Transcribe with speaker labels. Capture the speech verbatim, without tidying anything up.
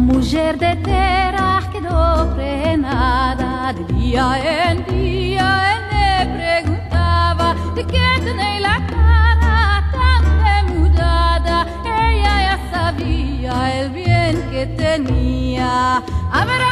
Speaker 1: Mujer de terra que no cree nada, de día en día él me preguntaba de qué tenía la cara tan demudada. Ella ya sabía el bien que tenía. A ver,